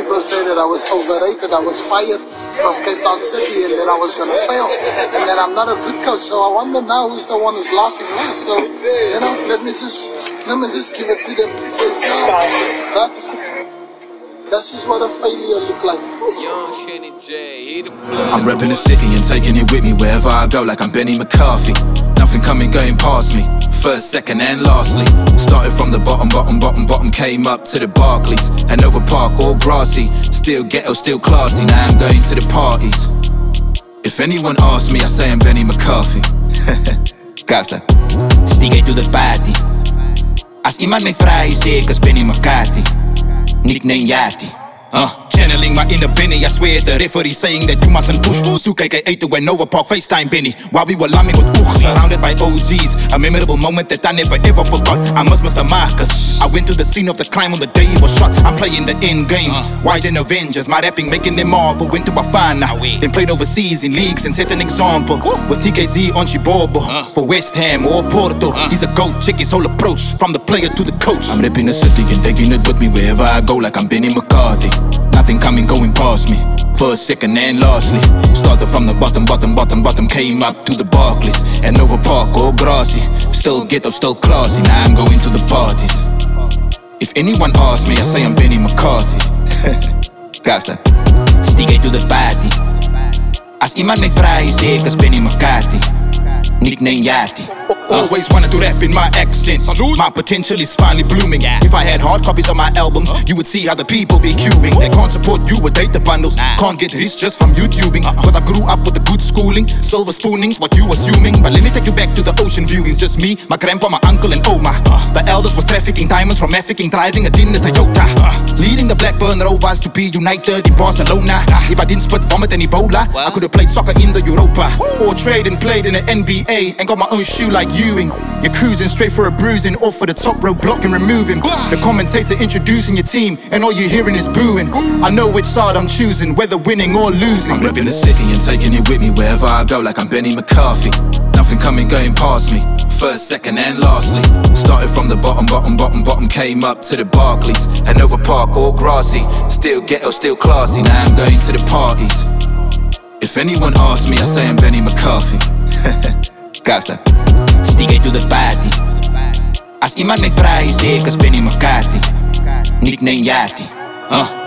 people say that I was overrated, I was fired from Cape Town City and that I was going to fail and that I'm not a good coach. So I wonder now who's the one who's laughing last. So, you know, let me just give it to them. Says, no, that's just what a failure look like. I'm repping the city and taking it with me wherever I go, like I'm Benny McCarthy. Nothing coming going past me, first, second and lastly. Started from the bottom, came up to the Barclays. Hanover Park, all grassy, still ghetto, still classy. Now I'm going to the parties. If anyone asks me, I say I'm Benny McCarthy. Kijk, stieg uit to the party. Als iemand mij vraagt, zeg ik als Benny McCarthy. Nickname Yati. Channeling my inner Benny, I swear the referee saying that you mustn't push. Soek kijk eten when Nova Park FaceTime Benny. While we were lamming with oog, surrounded by OGs. A memorable moment that I never ever forgot. I must the Marcus. I went to the scene of the crime on the day he was shot. I'm playing the end game. Wise and Avengers, my rapping making them marvel. Went to Bafana, then played overseas in leagues and set an example. With TKZ on Chibobo, for West Ham or Porto. He's a GOAT, check his whole approach, from the player to the coach. I'm ripping the city and taking it with me wherever I go, like I'm Benny McCarthy. Nothing coming, going past me, first, second and lastly. Started from the bottom, came up to the Barclays. And Nova Park, all grassy, still ghetto, still classy. Now I'm going to the parties. If anyone asks me, I say I'm Benny McCarthy. Kijk, stieg uit to the party. Als iemand mij vraagt, zeg ik als Benny McCarthy. Nickname Yati. Always wanted to rap in my accent. Salute. My potential is finally blooming. If I had hard copies of my albums, you would see how the people be queuing. They can't support you with data bundles. Can't get rich just from YouTubing. Cause I grew up with a good schooling. Silver spooning's what you assuming. But let me take you back to the ocean view. It's just me, my grandpa, my uncle and Oma. The elders was trafficking diamonds from African, driving a tin Toyota. Leading the Blackburn Rovers to be united in Barcelona. If I didn't spit vomit and Ebola, I could have played soccer in the Europa. Or trade and played in the NBA and got my own shoe like Ewing. You're cruising straight for a bruising, off for the top row, block and remove him. The commentator introducing your team, and all you're hearing is booing. I know which side I'm choosing, whether winning or losing. I'm repping the city and taking it with me wherever I go, like I'm Benny McCarthy. Nothing coming, going past me, first, second and lastly. Started from the bottom, came up to the Barclays. Hanover Park, all grassy, still ghetto, still classy. Now I'm going to the parties. If anyone asks me, I say I'm Benny McCarthy. Kijk, stieg uit to the party. Als iemand mij vraagt, zeg ik als Benny McCarthy. Nickname Yati.